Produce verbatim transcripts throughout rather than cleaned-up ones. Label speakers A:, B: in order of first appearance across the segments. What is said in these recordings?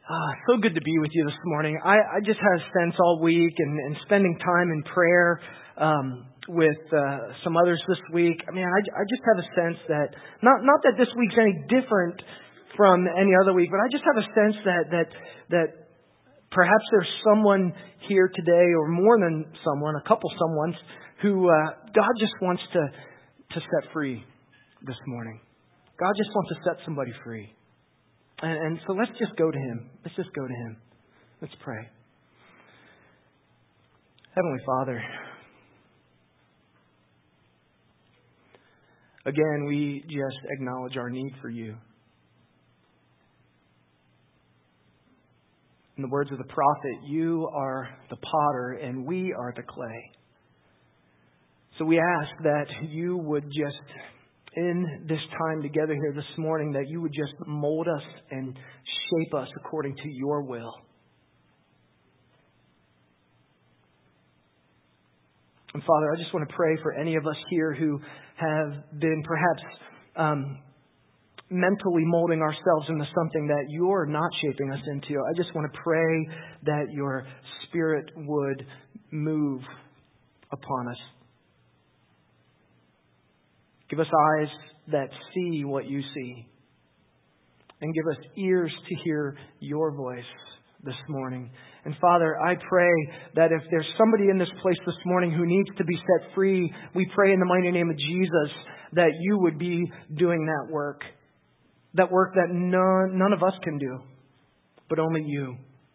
A: Ah, so good to be with you this morning. I, I just had a sense all week and, and spending time in prayer um, with uh, some others this week. I mean, I, I just have a sense that, not not that this week's any different from any other week, but I just have a sense that that that perhaps there's someone here today, or more than someone, a couple someones, who uh, God just wants to, to set free this morning. God just wants to set somebody free. And, and so let's just go to Him. Let's just go to Him. Let's pray. Heavenly Father, again, we just acknowledge our need for You. In the words of the prophet, You are the potter and we are the clay. So we ask that You would just, in this time together here this morning, that You would just mold us and shape us according to Your will. And Father, I just want to pray for any of us here who have been perhaps um, mentally molding ourselves into something that You're not shaping us into. I just want to pray that Your Spirit would move upon us. Give us eyes that see what You see. And give us ears to hear Your voice this morning. And Father, I pray that if there's somebody in this place this morning who needs to be set free, we pray in the mighty name of Jesus that You would be doing that work. That work that none, none of us can do, but only You.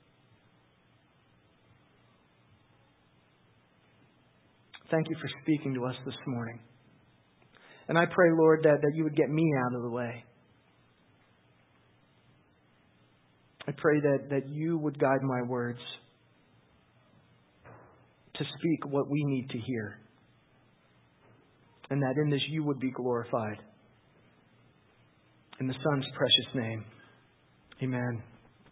A: Thank You for speaking to us this morning. And I pray, Lord, that, that You would get me out of the way. I pray that, that You would guide my words to speak what we need to hear. And that in this You would be glorified. In the Son's precious name. Amen.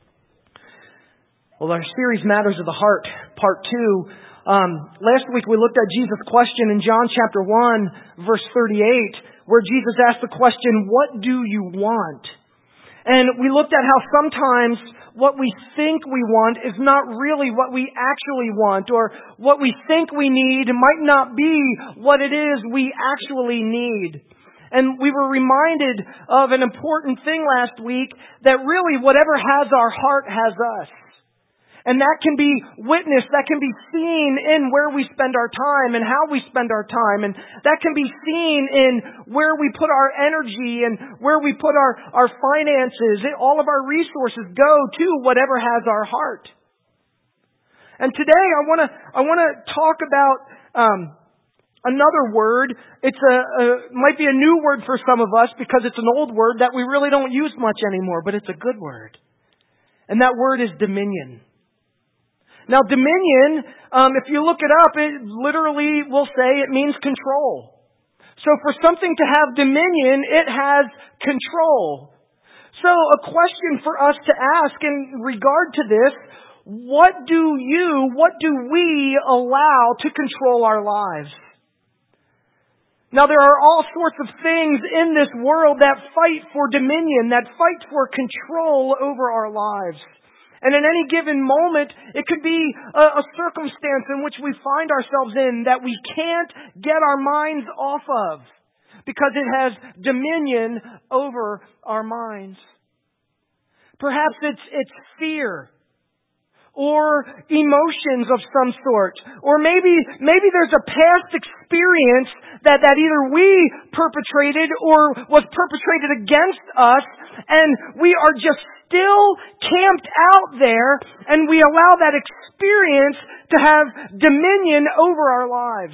A: Well, our series, Matters of the Heart, Part two. Um, last week we looked at Jesus' question in John chapter one, verse thirty-eight, where Jesus asked the question, "What do you want?" And we looked at how sometimes what we think we want is not really what we actually want, or what we think we need might not be what it is we actually need. And we were reminded of an important thing last week, that really whatever has our heart has us. And that can be witnessed, that can be seen in where we spend our time and how we spend our time. And that can be seen in where we put our energy and where we put our, our finances. All of our resources go to whatever has our heart. And today I want to I want to talk about um, another word. It's a, a might be a new word for some of us because it's an old word that we really don't use much anymore, but it's a good word. And that word is dominion. Now, dominion, um, if you look it up, it literally will say it means control. So for something to have dominion, it has control. So a question for us to ask in regard to this, what do you, what do we allow to control our lives? Now, there are all sorts of things in this world that fight for dominion, that fight for control over our lives. And in any given moment, it could be a, a circumstance in which we find ourselves in that we can't get our minds off of because it has dominion over our minds. Perhaps it's it's fear or emotions of some sort, or maybe maybe there's a past experience that, that either we perpetrated or was perpetrated against us, and we are just still camped out there, and we allow that experience to have dominion over our lives.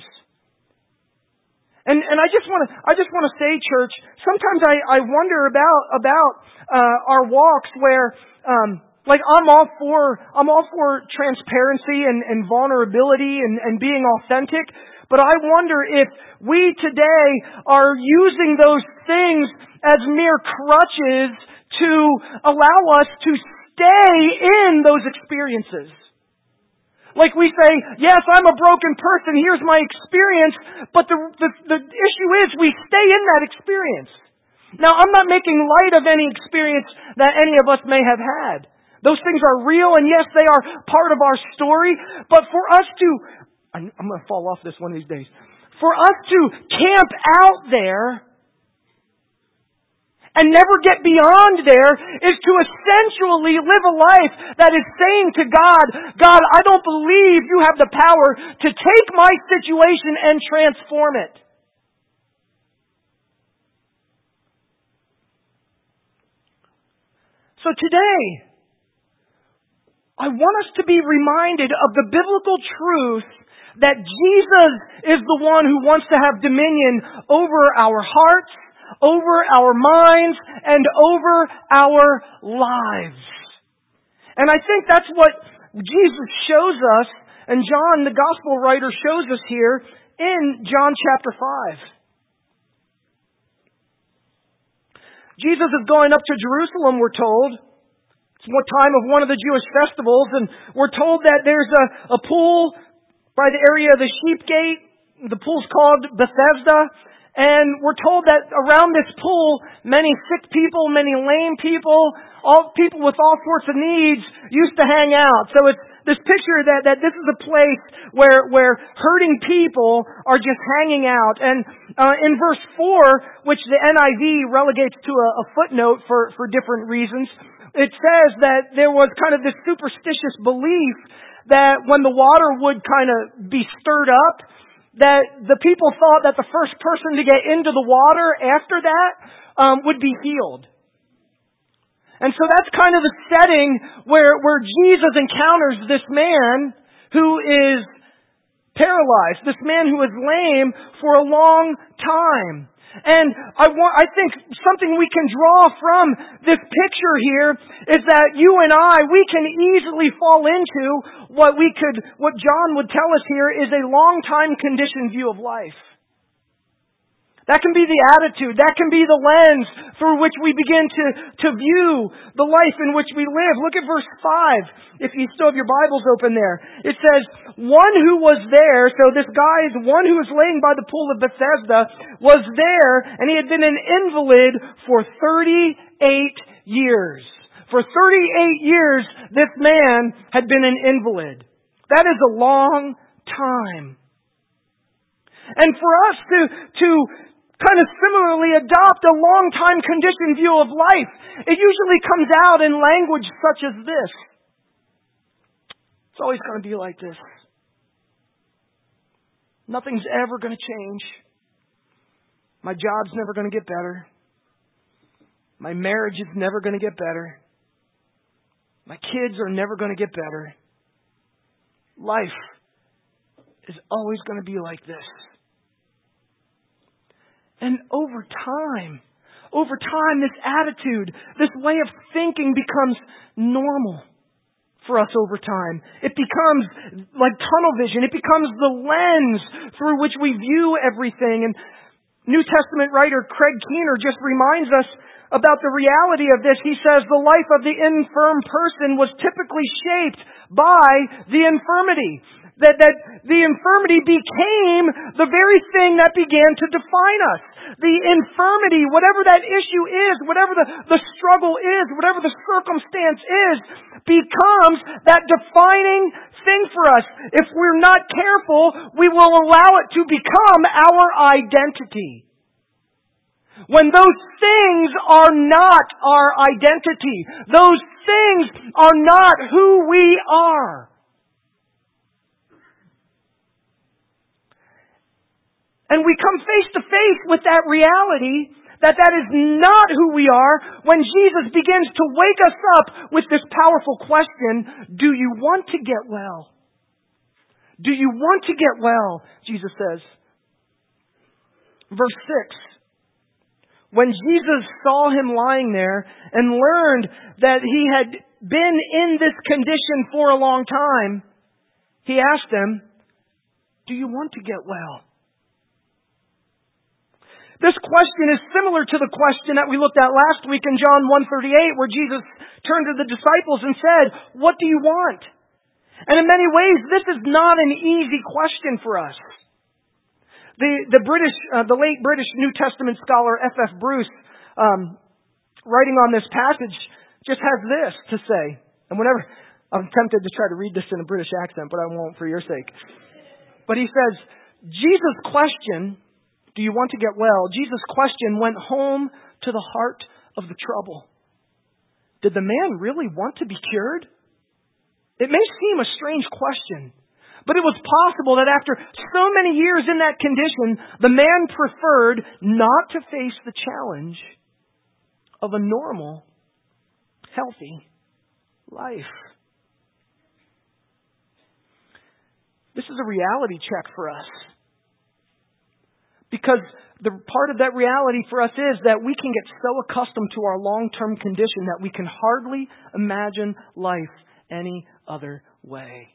A: And and I just want to I just want to say, church, sometimes I, I wonder about about uh, our walks where um, like I'm all for I'm all for transparency and, and vulnerability and, and being authentic, but I wonder if we today are using those things as mere crutches to allow us to stay in those experiences. Like we say, yes, I'm a broken person, here's my experience, but the, the, the issue is we stay in that experience. Now, I'm not making light of any experience that any of us may have had, Those things are real, and yes, they are part of our story. But for us to, I'm, I'm going to fall off this one of these days. For us to camp out there and never get beyond there is to essentially live a life that is saying to God, God, I don't believe you have the power to take my situation and transform it. So today, I want us to be reminded of the biblical truth that Jesus is the one who wants to have dominion over our hearts, over our minds, and over our lives. And I think that's what Jesus shows us, and John, the gospel writer, shows us here in John chapter five. Jesus is going up to Jerusalem, we're told. It's one time of one of the Jewish festivals, and we're told that there's a, a pool by the area of the Sheep Gate. The pool's called Bethesda. And we're told that around this pool, many sick people, many lame people, all people with all sorts of needs used to hang out. So it's this picture that, that this is a place where, where hurting people are just hanging out. And uh, in verse four, which the N I V relegates to a, a footnote for, for different reasons, it says that there was kind of this superstitious belief that when the water would kind of be stirred up, that the people thought that the first person to get into the water after that um, would be healed. And so that's kind of the setting where, where Jesus encounters this man who is paralyzed, this man who is lame for a long time. And I want, I think something we can draw from this picture here is that you and I, we can easily fall into what we could, what John would tell us here is a long-time conditioned view of life. That can be the attitude. That can be the lens through which we begin to, to view the life in which we live. Look at verse five, if you still have your Bibles open there. It says, one who was there, so this guy is one who was laying by the pool of Bethesda, was there, and he had been an invalid for thirty-eight years. For thirty-eight years, this man had been an invalid. That is a long time. And for us to, to kind of similarly adopt a long-time conditioned view of life, it usually comes out in language such as this. It's always going to be like this. Nothing's ever going to change. My job's never going to get better. My marriage is never going to get better. My kids are never going to get better. Life is always going to be like this. And over time, over time, this attitude, this way of thinking becomes normal for us over time. It becomes like tunnel vision. It becomes the lens through which we view everything. And New Testament writer Craig Keener just reminds us about the reality of this. He says the life of the infirm person was typically shaped by the infirmity. That, that the infirmity became the very thing that began to define us. The infirmity, whatever that issue is, whatever the, the struggle is, whatever the circumstance is, becomes that defining thing for us. If we're not careful, we will allow it to become our identity. When those things are not our identity, those things are not who we are. And we come face to face with that reality that that is not who we are when Jesus begins to wake us up with this powerful question, do you want to get well? Do you want to get well? Jesus says. Verse six. When Jesus saw him lying there and learned that he had been in this condition for a long time, he asked him, do you want to get well? This question is similar to the question that we looked at last week in John one thirty-eight, where Jesus turned to the disciples and said, what do you want? And in many ways, this is not an easy question for us. The, the British, uh, the late British New Testament scholar F F Bruce, um, writing on this passage, just has this to say. And whenever, I'm tempted to try to read this in a British accent, but I won't for your sake. But he says, Jesus' question, do you want to get well? Jesus' question went home to the heart of the trouble. Did the man really want to be cured? It may seem a strange question, but it was possible that after so many years in that condition, the man preferred not to face the challenge of a normal, healthy life. This is a reality check for us. Because the part of that reality for us is that we can get so accustomed to our long-term condition that we can hardly imagine life any other way.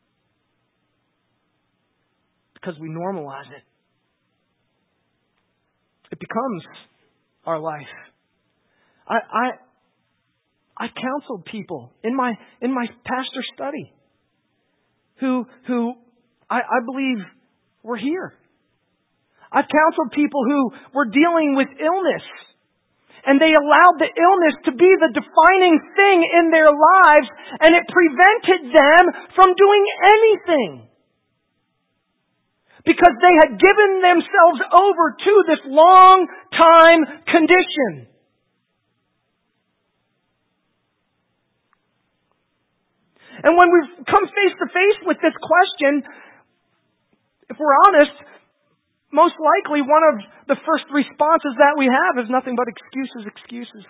A: Because we normalize it. It becomes our life. I I, I counseled people in my in my pastor study who who I, I believe were here. I've counseled people who were dealing with illness, and they allowed the illness to be the defining thing in their lives, and it prevented them from doing anything. Because they had given themselves over to this long-time condition. And when we come face to face with this question, if we're honest, most likely one of the first responses that we have is nothing but excuses, excuses.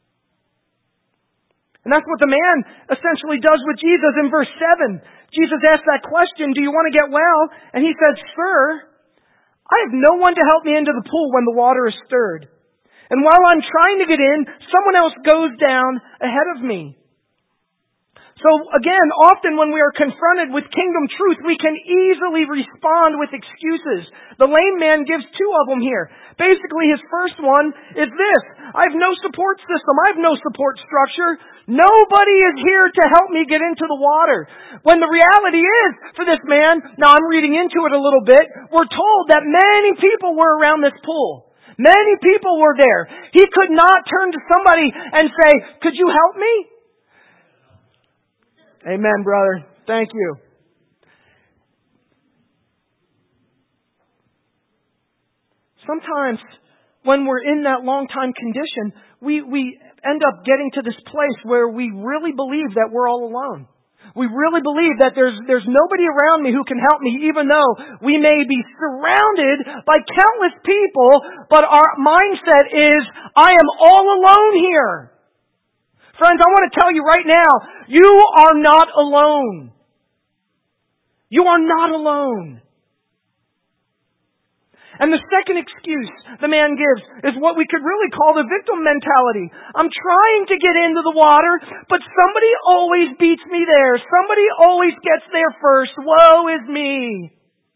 A: And that's what the man essentially does with Jesus in verse seven. Jesus asks that question, do you want to get well? And he says, Sir, I have no one to help me into the pool when the water is stirred. And while I'm trying to get in, someone else goes down ahead of me. So again, often when we are confronted with kingdom truth, we can easily respond with excuses. The lame man gives two of them here. Basically, his first one is this. I have no support system. I have no support structure. Nobody is here to help me get into the water. When the reality is, for this man, now I'm reading into it a little bit, we're told that many people were around this pool. Many people were there. He could not turn to somebody and say, could you help me? Amen, brother. Thank you. Sometimes when we're in that long-time condition, we, we end up getting to this place where we really believe that we're all alone. We really believe that there's, there's nobody around me who can help me, even though we may be surrounded by countless people, but our mindset is, I am all alone here. Friends, I want to tell you right now, you are not alone. You are not alone. And the second excuse the man gives is what we could really call the victim mentality. I'm trying to get into the water, but somebody always beats me there. Somebody always gets there first. Woe is me.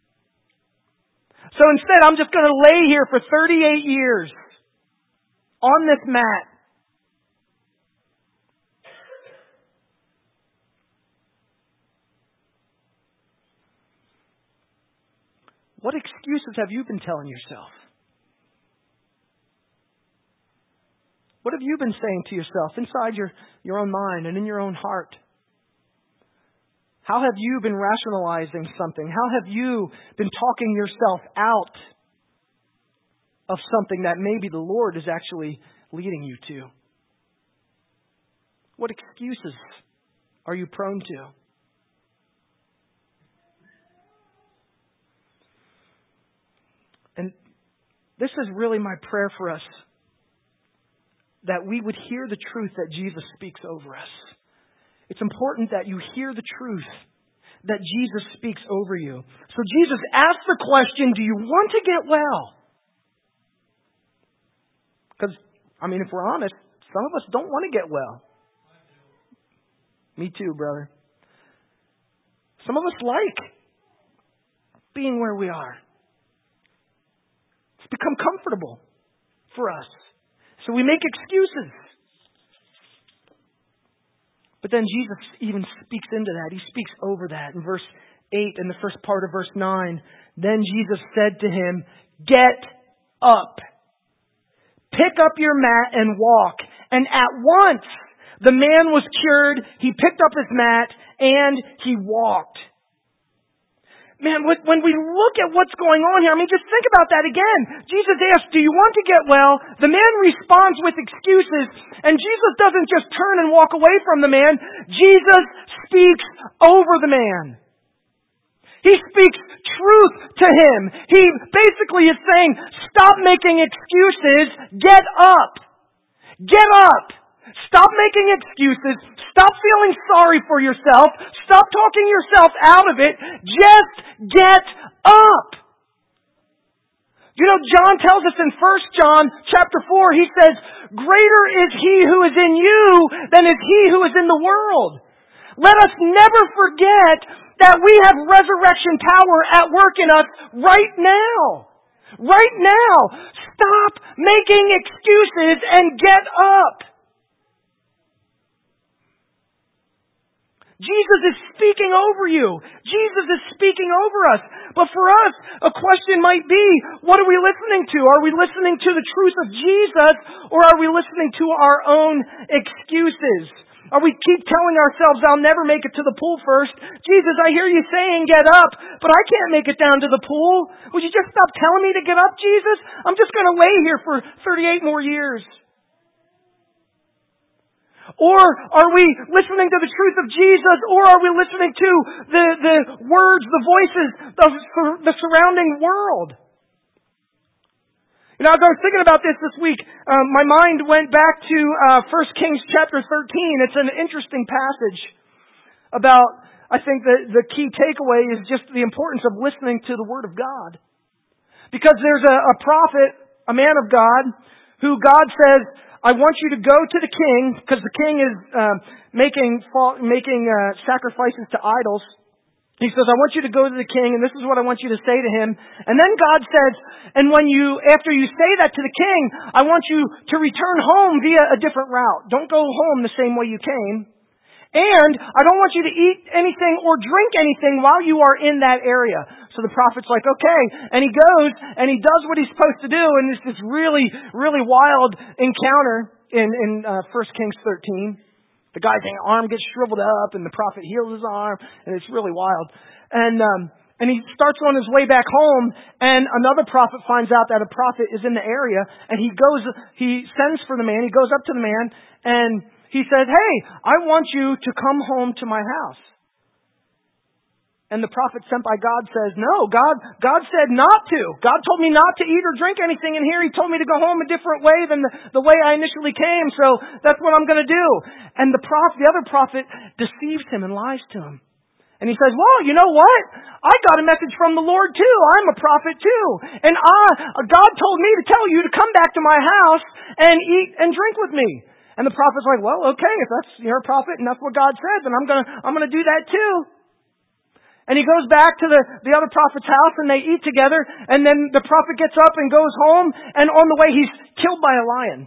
A: So instead, I'm just going to lay here for thirty-eight years on this mat. What excuses have you been telling yourself? What have you been saying to yourself inside your, your own mind and in your own heart? How have you been rationalizing something? How have you been talking yourself out of something that maybe the Lord is actually leading you to? What excuses are you prone to? And this is really my prayer for us, that we would hear the truth that Jesus speaks over us. It's important that you hear the truth that Jesus speaks over you. So Jesus asked the question, do you want to get well? Because, I mean, if we're honest, some of us don't want to get well. Me too, brother. Some of us like being where we are. Become comfortable for us. So we make excuses. But then Jesus even speaks into that. He speaks over that. In verse eight and the first part of verse nine, then Jesus said to him, get up, pick up your mat and walk. And at once The man was cured, he picked up his mat, and he walked. Man, when we look at what's going on here, I mean, just think about that again. Jesus asked, do you want to get well? The man responds with excuses, and Jesus doesn't just turn and walk away from the man. Jesus speaks over the man. He speaks truth to him. He basically is saying, stop making excuses, get up. Get up. Stop making excuses. Stop feeling sorry for yourself. Stop talking yourself out of it. Just get up. You know, John tells us in First John chapter four, he says, greater is he who is in you than is he who is in the world. Let us never forget that we have resurrection power at work in us right now. Right now. Stop making excuses and get up. Jesus is speaking over you. Jesus is speaking over us. But for us, a question might be, what are we listening to? Are we listening to the truth of Jesus, or are we listening to our own excuses? Or we keep telling ourselves, I'll never make it to the pool first. Jesus, I hear you saying get up, but I can't make it down to the pool. Would you just stop telling me to get up, Jesus? I'm just going to lay here for thirty-eight more years. Or are we listening to the truth of Jesus, or are we listening to the, the words, the voices of the surrounding world? You know, as I was thinking about this this week, um, my mind went back to uh, First Kings chapter thirteen. It's an interesting passage about, I think the, the key takeaway is just the importance of listening to the Word of God. Because there's a, a prophet, a man of God, who God says, I want you to go to the king, because the king is um, making making uh, sacrifices to idols. He says, I want you to go to the king, and this is what I want you to say to him. And then God says, and when you, after you say that to the king, I want you to return home via a different route. Don't go home the same way you came. And I don't want you to eat anything or drink anything while you are in that area. So the prophet's like, okay. And he goes and he does what he's supposed to do. And it's this really, really wild encounter in, in uh, First Kings thirteen. The guy's arm gets shriveled up and the prophet heals his arm. And it's really wild. And, um, and he starts on his way back home, and another prophet finds out that a prophet is in the area, and he goes, he sends for the man, he goes up to the man, and he says, hey, I want you to come home to my house. And the prophet sent by God says, no, God, God said not to. God told me not to eat or drink anything in here. He told me to go home a different way than the, the way I initially came. So that's what I'm going to do. And the prophet, the other prophet deceives him and lies to him. And he says, well, you know what? I got a message from the Lord too. I'm a prophet too. And I, God told me to tell you to come back to my house and eat and drink with me. And the prophet's like, well, okay, if that's your prophet and that's what God said, then I'm gonna, I'm gonna do that too. And he goes back to the, the other prophet's house and they eat together, and then the prophet gets up and goes home, and on the way he's killed by a lion.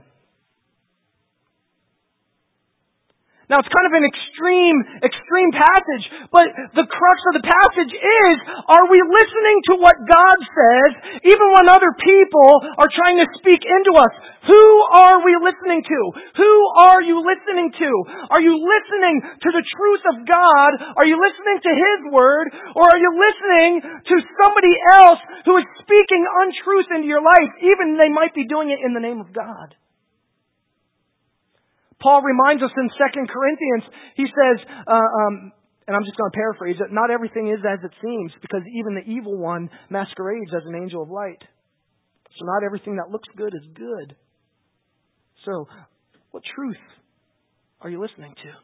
A: Now, it's kind of an extreme, extreme passage, but the crux of the passage is, are we listening to what God says, even when other people are trying to speak into us? Who are we listening to? Who are you listening to? Are you listening to the truth of God? Are you listening to His Word? Or are you listening to somebody else who is speaking untruth into your life, even they might be doing it in the name of God? Paul reminds us in Second Corinthians, he says, uh, um, and I'm just going to paraphrase it, not everything is as it seems, because even the evil one masquerades as an angel of light. So not everything that looks good is good. So, what truth are you listening to?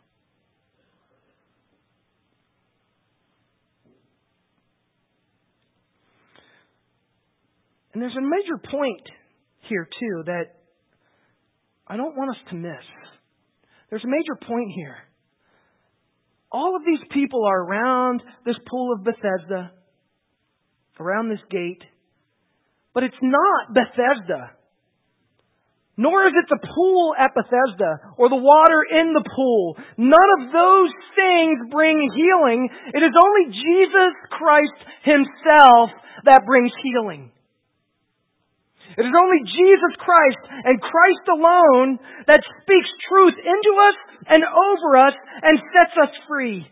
A: And there's a major point here, too, that I don't want us to miss. There's a major point here. All of these people are around this pool of Bethesda, around this gate, but it's not Bethesda. Nor is it the pool at Bethesda or the water in the pool. None of those things bring healing. It is only Jesus Christ Himself that brings healing. It is only Jesus Christ and Christ alone that speaks truth into us and over us and sets us free.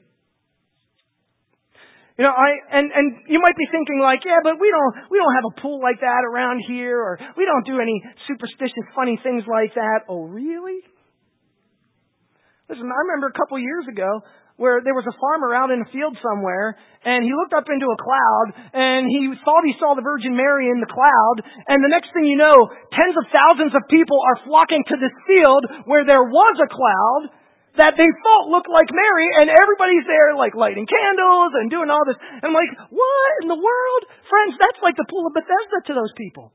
A: You know, I and and you might be thinking like, yeah, but we don't we don't have a pool like that around here, or we don't do any superstitious, funny things like that. Oh, really? Listen, I remember a couple years ago where there was a farmer out in a field somewhere, and he looked up into a cloud, and he thought he saw the Virgin Mary in the cloud, and the next thing you know, tens of thousands of people are flocking to this field where there was a cloud that they thought looked like Mary, and everybody's there like lighting candles and doing all this. And I'm like, what in the world? Friends, that's like the pool of Bethesda to those people.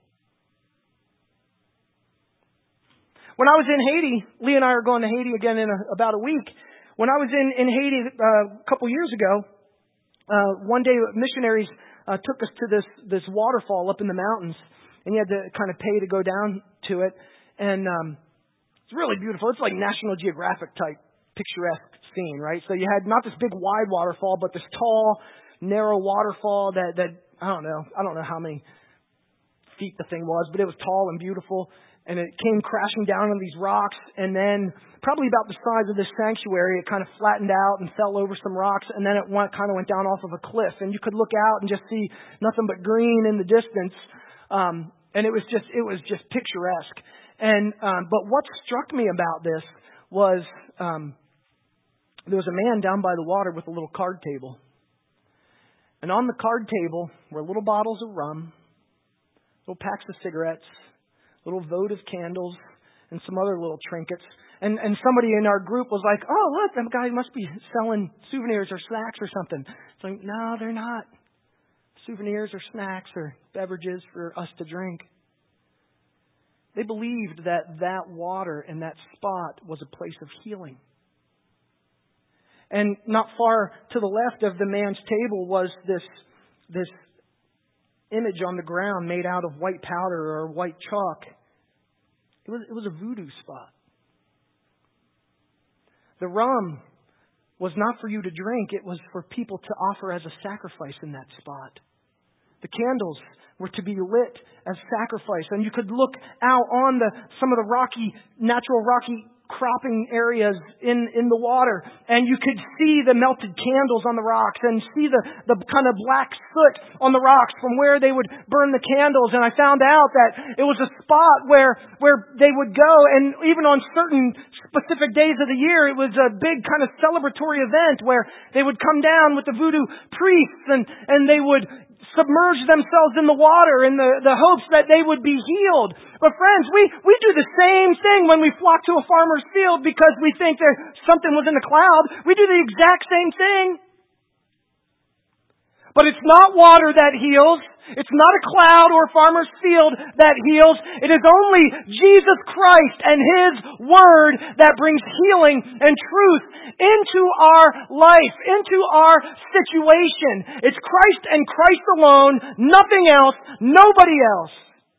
A: When I was in Haiti, Lee and I are going to Haiti again in a, about a week. When I was in, in Haiti uh, a couple years ago, uh, one day missionaries uh, took us to this, this waterfall up in the mountains, and you had to kind of pay to go down to it. And um, it's really beautiful. It's like National Geographic type picturesque scene, right? So you had not this big wide waterfall, but this tall, narrow waterfall that, that I don't know, I don't know how many feet the thing was, but it was tall and beautiful. And it came crashing down on these rocks, and then probably about the size of this sanctuary, it kind of flattened out and fell over some rocks, and then it went, kind of went down off of a cliff, and you could look out and just see nothing but green in the distance, um, and it was just it was just picturesque. And um, but what struck me about this was um, there was a man down by the water with a little card table, and on the card table were little bottles of rum, little packs of cigarettes, little votive candles, and some other little trinkets. And and somebody in our group was like, oh, look, that guy must be selling souvenirs or snacks or something. It's like, no, they're not. Souvenirs or snacks or beverages for us to drink. They believed that that water and that spot was a place of healing. And not far to the left of the man's table was this this image on the ground made out of white powder or white chalk. It was, it was a voodoo spot. The rum was not for you to drink. It was for people to offer as a sacrifice in that spot. The candles were to be lit as sacrifice. And you could look out on the some of the rocky, natural rocky cropping areas in, in the water, and you could see the melted candles on the rocks and see the, the kind of black soot on the rocks from where they would burn the candles. And I found out that it was a spot where, where they would go, and even on certain specific days of the year, it was a big kind of celebratory event where they would come down with the voodoo priests, and, and they would submerge themselves in the water in the, the hopes that they would be healed. But friends, we, we do the same thing when we flock to a farmer's field because we think there something was in the cloud. We do the exact same thing. But it's not water that heals. It's not a cloud or a farmer's field that heals. It is only Jesus Christ and His Word that brings healing and truth into our life, into our situation. It's Christ and Christ alone, nothing else, nobody else.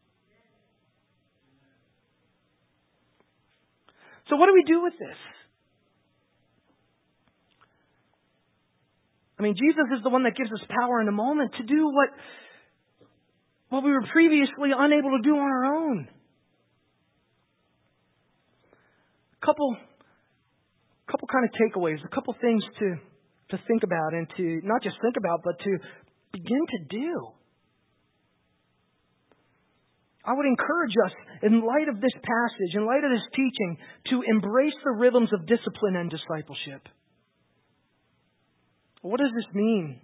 A: So what do we do with this? I mean, Jesus is the one that gives us power in a moment to do what, what we were previously unable to do on our own. A couple, couple kind of takeaways, a couple things to, to think about and to not just think about, but to begin to do. I would encourage us, in light of this passage, in light of this teaching, to embrace the rhythms of discipline and discipleship. What does this mean?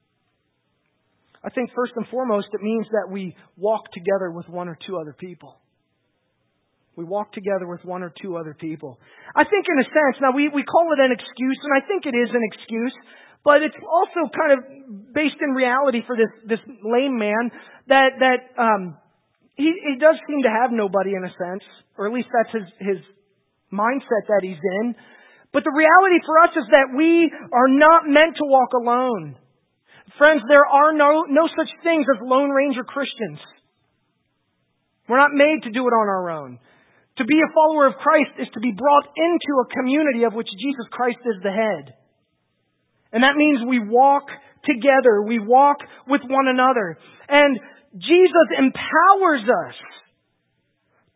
A: I think first and foremost, it means that we walk together with one or two other people. We walk together with one or two other people. I think in a sense, now we, we call it an excuse, and I think it is an excuse, but it's also kind of based in reality for this, this lame man that, that um, he, he does seem to have nobody in a sense, or at least that's his, his mindset that he's in. But the reality for us is that we are not meant to walk alone. Friends, there are no, no such things as Lone Ranger Christians. We're not made to do it on our own. To be a follower of Christ is to be brought into a community of which Jesus Christ is the head. And that means we walk together. We walk with one another. And Jesus empowers us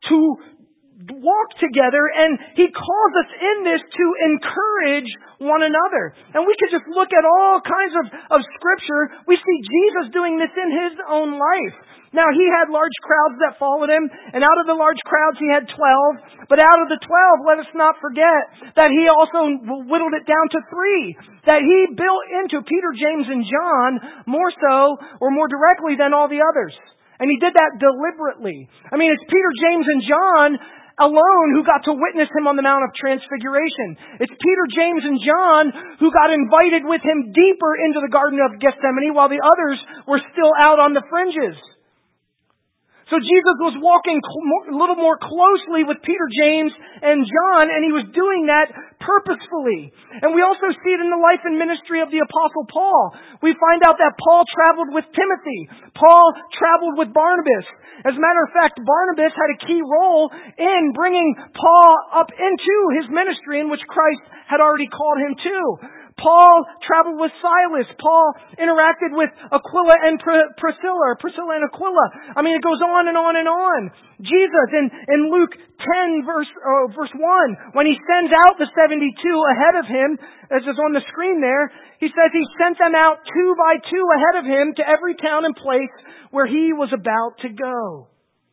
A: to walk together, and He calls us in this to encourage one another. And we could just look at all kinds of, of Scripture. We see Jesus doing this in His own life. Now, He had large crowds that followed Him, and out of the large crowds He had twelve. But out of the twelve, let us not forget that He also whittled it down to three. That He built into Peter, James, and John more so, or more directly than all the others. And He did that deliberately. I mean, it's Peter, James, and John alone who got to witness Him on the Mount of Transfiguration. It's Peter, James, and John who got invited with Him deeper into the Garden of Gethsemane while the others were still out on the fringes. So Jesus was walking a little more closely with Peter, James, and John, and He was doing that purposefully. And we also see it in the life and ministry of the Apostle Paul. We find out that Paul traveled with Timothy. Paul traveled with Barnabas. As a matter of fact, Barnabas had a key role in bringing Paul up into his ministry in which Christ had already called him to. Paul traveled with Silas. Paul interacted with Aquila and Priscilla, or Priscilla and Aquila. I mean, it goes on and on and on. Jesus in, in Luke ten verse, uh, verse one, when He sends out the seventy-two ahead of Him, as is on the screen there, He says He sent them out two by two ahead of Him to every town and place where He was about to go.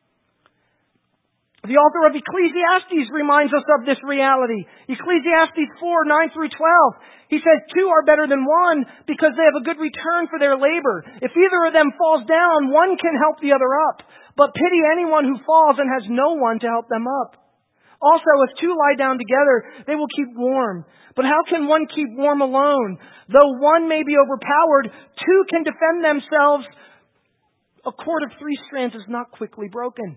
A: The author of Ecclesiastes reminds us of this reality. Ecclesiastes four, nine through twelve. He says, two are better than one because they have a good return for their labor. If either of them falls down, one can help the other up. But pity anyone who falls and has no one to help them up. Also, if two lie down together, they will keep warm. But how can one keep warm alone? Though one may be overpowered, two can defend themselves. A cord of three strands is not quickly broken.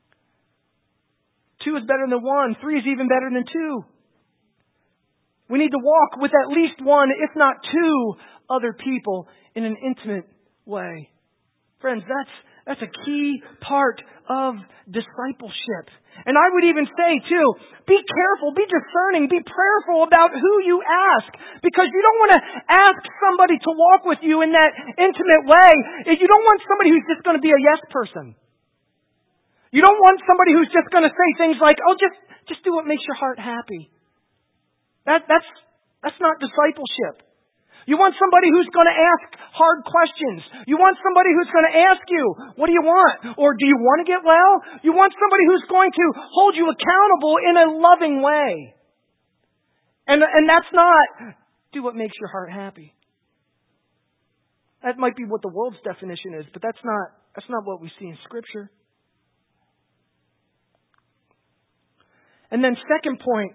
A: Two is better than one. Three is even better than two. We need to walk with at least one, if not two, other people in an intimate way. Friends, that's that's a key part of discipleship. And I would even say, too, be careful, be discerning, be prayerful about who you ask. Because you don't want to ask somebody to walk with you in that intimate way. You don't want somebody who's just going to be a yes person. You don't want somebody who's just going to say things like, oh, just, just do what makes your heart happy. That, that's, that's not discipleship. You want somebody who's going to ask hard questions. You want somebody who's going to ask you, what do you want? Or do you want to get well? You want somebody who's going to hold you accountable in a loving way. And, and that's not, do what makes your heart happy. That might be what the world's definition is, but that's not, that's not what we see in Scripture. And then second point,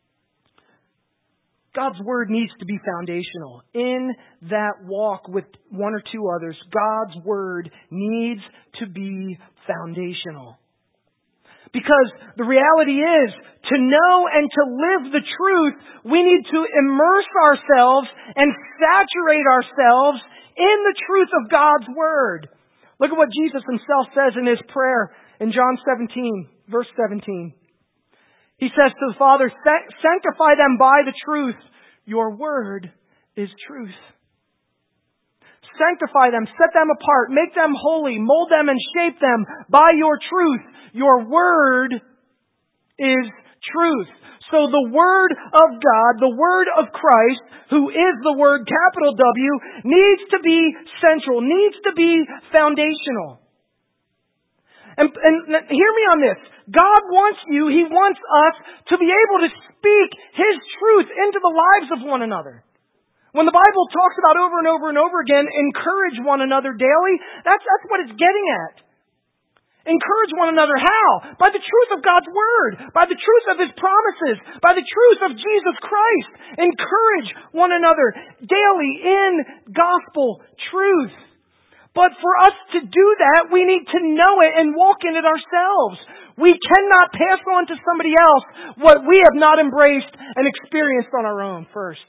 A: God's Word needs to be foundational. In that walk with one or two others, God's Word needs to be foundational. Because the reality is, to know and to live the truth, we need to immerse ourselves and saturate ourselves in the truth of God's Word. Look at what Jesus Himself says in His prayer in John seventeen, verse seventeen. He says to the Father, sanctify them by the truth. Your word is truth. Sanctify them, set them apart, make them holy, mold them and shape them by your truth. Your word is truth. So the Word of God, the Word of Christ, who is the Word, capital W, needs to be central, needs to be foundational. And, and hear me on this. God wants you, He wants us to be able to speak His truth into the lives of one another. When the Bible talks about over and over and over again, encourage one another daily, that's, that's what it's getting at. Encourage one another how? By the truth of God's Word, by the truth of His promises, by the truth of Jesus Christ. Encourage one another daily in gospel truth. But for us to do that, we need to know it and walk in it ourselves. We cannot pass on to somebody else what we have not embraced and experienced on our own first.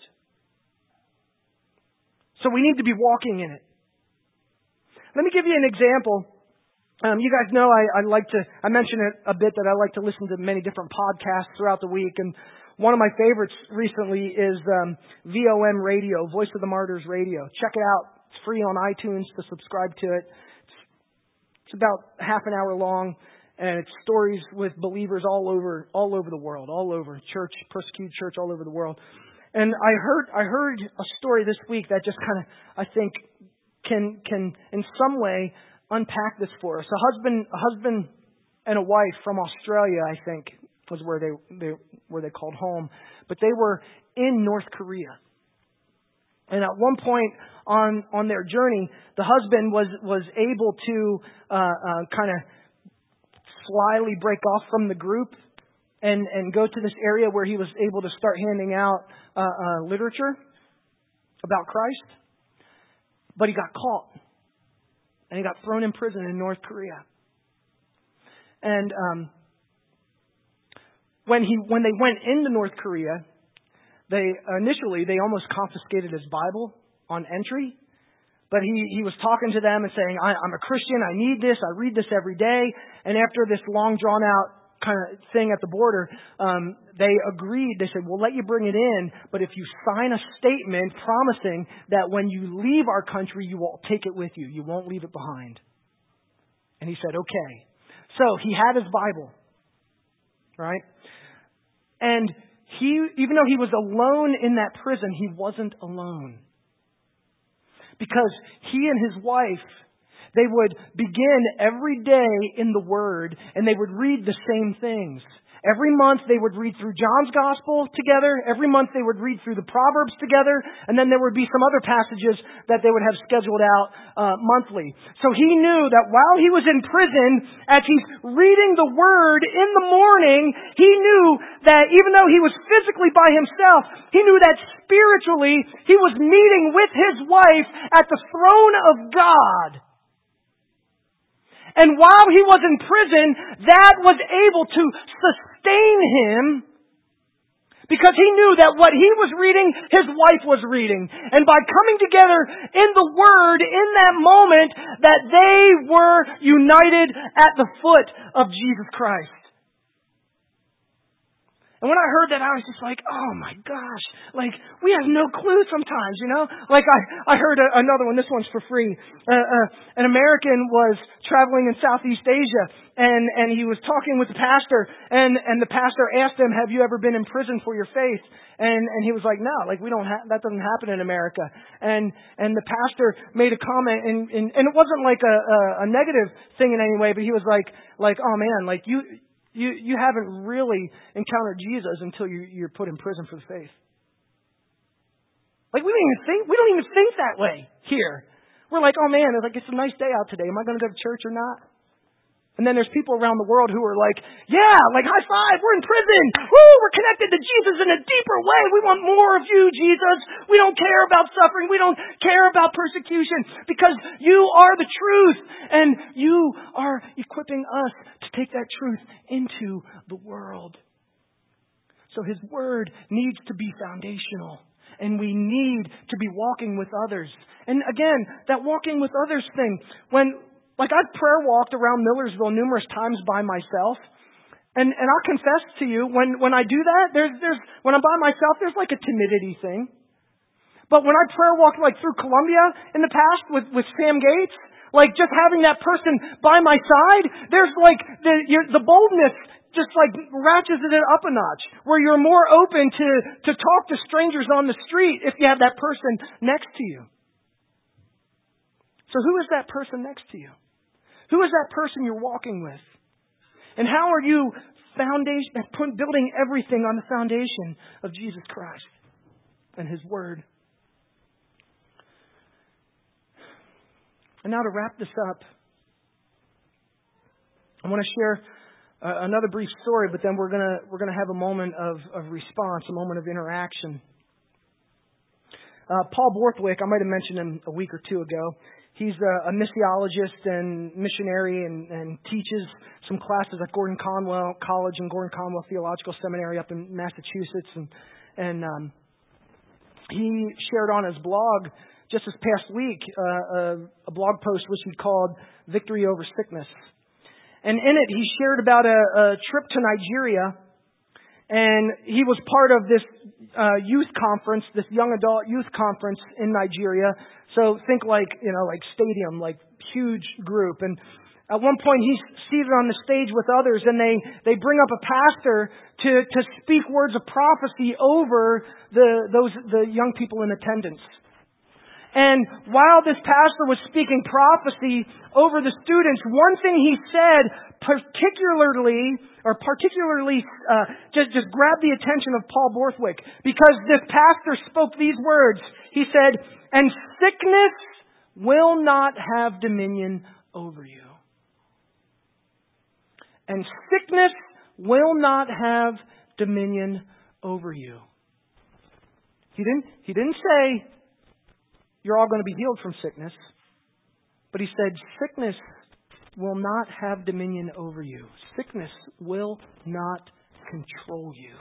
A: So we need to be walking in it. Let me give you an example. Um, you guys know I, I like to, I mentioned it a bit that I like to listen to many different podcasts throughout the week. And one of my favorites recently is um, V O M Radio, Voice of the Martyrs Radio. Check it out. It's free on iTunes to subscribe to it. It's, it's about half an hour long. and it's stories with believers all over, all over the world, all over church, persecuted church all over the world. And I heard, I heard a story this week that just kind of, I think, can, can in some way unpack this for us. A husband, a husband and a wife from Australia, I think, was where they, they where they called home, but they were in North Korea. And at one point on, on their journey, the husband was, was able to uh, uh, kind of slyly break off from the group and, and go to this area where he was able to start handing out uh, uh, literature about Christ. But he got caught. And he got thrown in prison in North Korea. And um, when he when they went into North Korea, they initially they almost confiscated his Bible on entry. But he, he was talking to them and saying, I, I'm a Christian, I need this, I read this every day. And after this long drawn out kind of thing at the border, um, they agreed. They said, we'll let you bring it in, but if you sign a statement promising that when you leave our country, you will take it with you. You won't leave it behind. And he said, okay. So he had his Bible, right? And he, even though he was alone in that prison, he wasn't alone. Because he and his wife, they would begin every day in the Word, and they would read the same things. Every month they would read through John's Gospel together. Every month they would read through the Proverbs together. And then there would be some other passages that they would have scheduled out uh, monthly. So he knew that while he was in prison, as he's reading the Word in the morning, he knew that even though he was physically by himself, he knew that spiritually he was meeting with his wife at the throne of God. And while he was in prison, that was able to sustain him because he knew that what he was reading, his wife was reading. And by coming together in the Word in that moment, that they were united at the foot of Jesus Christ. And when I heard that, I was just like, oh my gosh, like, we have no clue sometimes, you know? Like, I, I heard a, another one, this one's for free. Uh, uh, an American was traveling in Southeast Asia, and, and he was talking with the pastor, and, and the pastor asked him, have you ever been in prison for your faith? And, and he was like, no, like, we don't have, that doesn't happen in America. And, and the pastor made a comment, and, and, and it wasn't like a, a, a negative thing in any way, but he was like, like, oh man, like, you, You you haven't really encountered Jesus until you, you're put in prison for the faith. Like, we don't even think we don't even think that way here. We're like, oh man, it's like it's a nice day out today. Am I going to go to church or not? And then there's people around the world who are like, yeah, like high five, we're in prison. Woo, we're connected to Jesus in a deeper way. We want more of you, Jesus. We don't care about suffering. We don't care about persecution because you are the truth and you are equipping us to take that truth into the world. So His Word needs to be foundational and we need to be walking with others. And again, that walking with others thing, when Like I've prayer walked around Millersville numerous times by myself. And and I'll confess to you, when, when I do that, there's there's when I'm by myself, there's like a timidity thing. But when I prayer walked like through Columbia in the past with, with Sam Gates, like just having that person by my side, there's like the your, the boldness just like ratchets it up a notch, where you're more open to, to talk to strangers on the street if you have that person next to you. So who is that person next to you? Who is that person you're walking with? And how are you foundation, building everything on the foundation of Jesus Christ and His Word? And now to wrap this up, I want to share uh, another brief story, but then we're gonna we're gonna have a moment of, of response, a moment of interaction. Uh, Paul Borthwick, I might have mentioned him a week or two ago. He's a, a missiologist and missionary and, and teaches some classes at Gordon Conwell College and Gordon Conwell Theological Seminary up in Massachusetts. And, and um, he shared on his blog just this past week uh, a, a blog post which he called Victory Over Sickness. And in it, he shared about a, a trip to Nigeria. And he was part of this uh, youth conference, this young adult youth conference in Nigeria. So think like, you know, like stadium, like huge group. And At one point, he's seated on the stage with others, and they, they bring up a pastor to, to speak words of prophecy over the, those, the young people in attendance. And while this pastor was speaking prophecy over the students, one thing he said particularly, or particularly uh, just, just grabbed the attention of Paul Borthwick, because this pastor spoke these words. He said, "And sickness will not have dominion over you." And sickness will not have dominion over you. He didn't, he didn't say, you're all going to be healed from sickness. But he said, sickness will not have dominion over you. Sickness will not control you.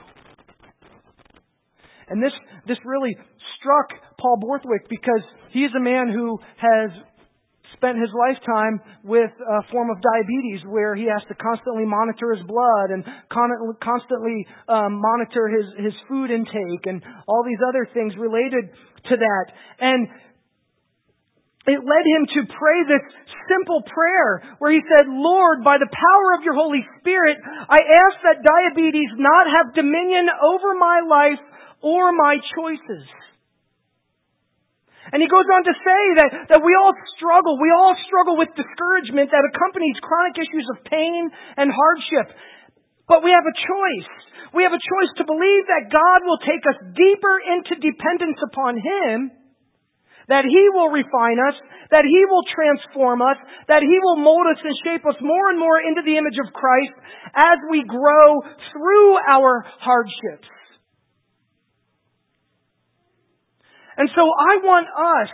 A: And this, this really struck Paul Borthwick, because he's a man who has spent his lifetime with a form of diabetes where he has to constantly monitor his blood and constantly um, monitor his, his food intake and all these other things related to that. And it led him to pray this simple prayer where he said, "Lord, by the power of your Holy Spirit, I ask that diabetes not have dominion over my life or my choices." And he goes on to say that, that we all struggle. We all struggle with discouragement that accompanies chronic issues of pain and hardship. But we have a choice. We have a choice to believe that God will take us deeper into dependence upon Him, that He will refine us, that He will transform us, that He will mold us and shape us more and more into the image of Christ as we grow through our hardships. And so I want us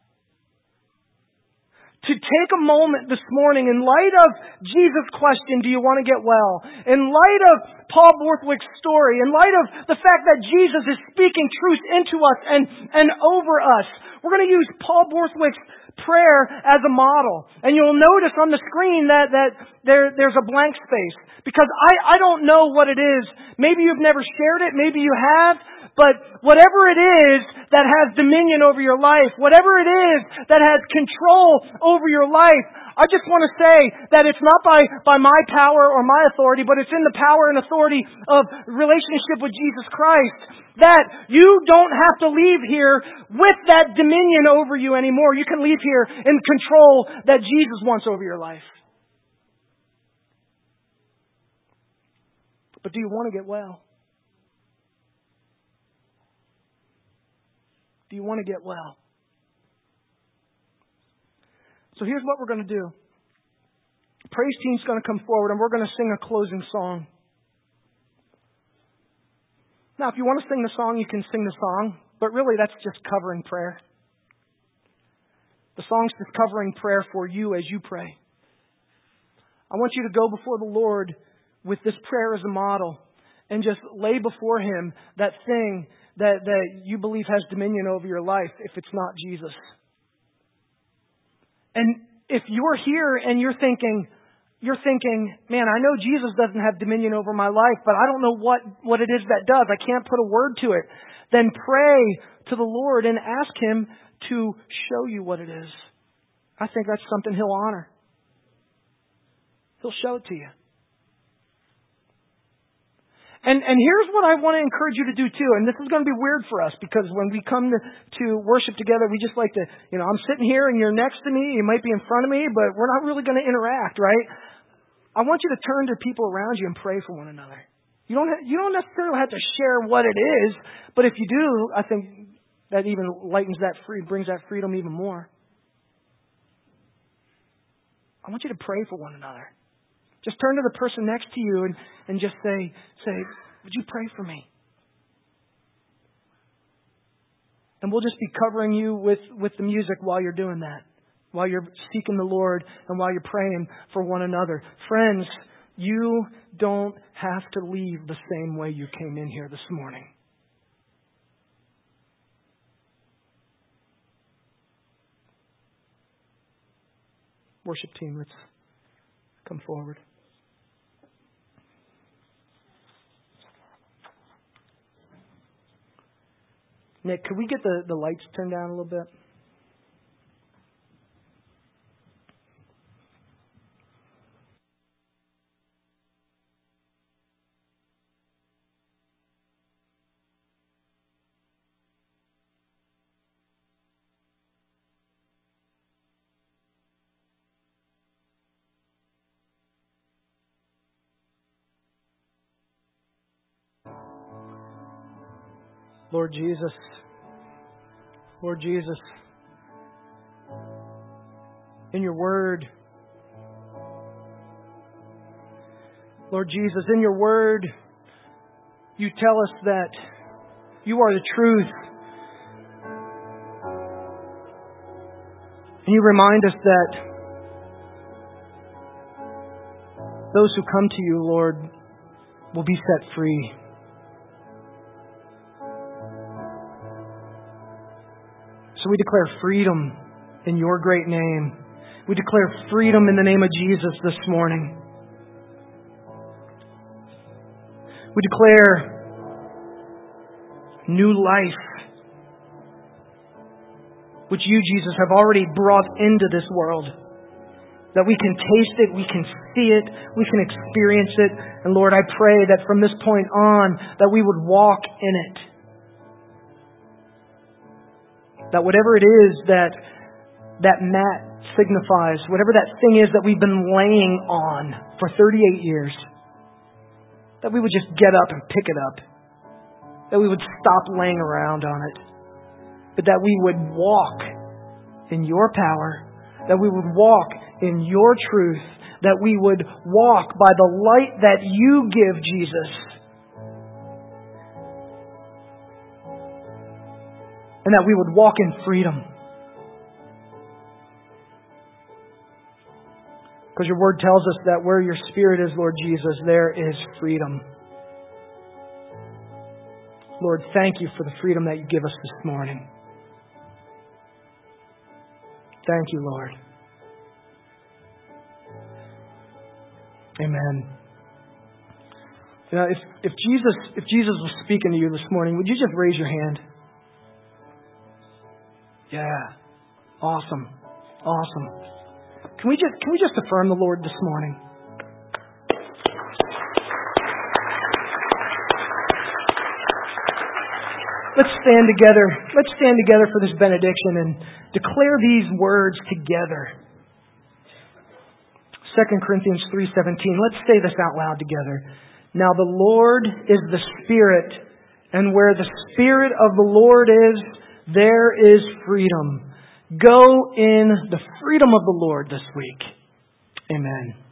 A: to take a moment this morning in light of Jesus' question, do you want to get well? In light of Paul Borthwick's story, in light of the fact that Jesus is speaking truth into us and, and over us, we're going to use Paul Borthwick's prayer as a model. And you'll notice on the screen that, that there, there's a blank space. Because I, I don't know what it is. Maybe you've never shared it. Maybe you have. But whatever it is that has dominion over your life, whatever it is that has control over your life, I just want to say that it's not by, by my power or my authority, but it's in the power and authority of relationship with Jesus Christ, that you don't have to leave here with that dominion over you anymore. You can leave here in control that Jesus wants over your life. But do you want to get well? Do you want to get well? So here's what we're going to do. Praise team's going to come forward and we're going to sing a closing song. Now, if you want to sing the song, you can sing the song, but really that's just covering prayer. The song's just covering prayer for you as you pray. I want you to go before the Lord with this prayer as a model and just lay before Him that thing that, that you believe has dominion over your life if it's not Jesus. And if you're here and you're thinking, you're thinking, man, I know Jesus doesn't have dominion over my life, but I don't know what, what it is that does. I can't put a word to it. Then pray to the Lord and ask Him to show you what it is. I think that's something He'll honor. He'll show it to you. And and here's what I want to encourage you to do too. And this is going to be weird for us because when we come to, to worship together, we just like to, you know, I'm sitting here and you're next to me. You might be in front of me, but we're not really going to interact, right? I want you to turn to people around you and pray for one another. You don't ha- you don't necessarily have to share what it is, but if you do, I think that even lightens that free, brings that freedom even more. I want you to pray for one another. Just turn to the person next to you and, and just say, say, would you pray for me? And we'll just be covering you with, with the music while you're doing that, while you're seeking the Lord and while you're praying for one another. Friends, you don't have to leave the same way you came in here this morning. Worship team, let's come forward. Nick, could we get the, the lights turned down a little bit? Lord Jesus, Lord Jesus, in your word, Lord Jesus, in your word, you tell us that you are the truth. And you remind us that those who come to you, Lord, will be set free. So we declare freedom in your great name. We declare freedom in the name of Jesus this morning. We declare new life, which you, Jesus, have already brought into this world. That we can taste it, we can see it, we can experience it. And Lord, I pray that from this point on, that we would walk in it. That whatever it is that that mat signifies, whatever that thing is that we've been laying on for thirty-eight years, that we would just get up and pick it up. That we would stop laying around on it. But that we would walk in your power. That we would walk in your truth. That we would walk by the light that you give, Jesus. And that we would walk in freedom. Because your word tells us that where your Spirit is, Lord Jesus, there is freedom. Lord, thank you for the freedom that you give us this morning. Thank you, Lord. Amen. You know, if, if Jesus if Jesus was speaking to you this morning, would you just raise your hand? Yeah. Awesome. Awesome. Can we just can we just affirm the Lord this morning? Let's stand together. Let's stand together for this benediction and declare these words together. Second Corinthians three seventeen. Let's say this out loud together. Now the Lord is the Spirit, and where the Spirit of the Lord is, there is freedom. Go in the freedom of the Lord this week. Amen.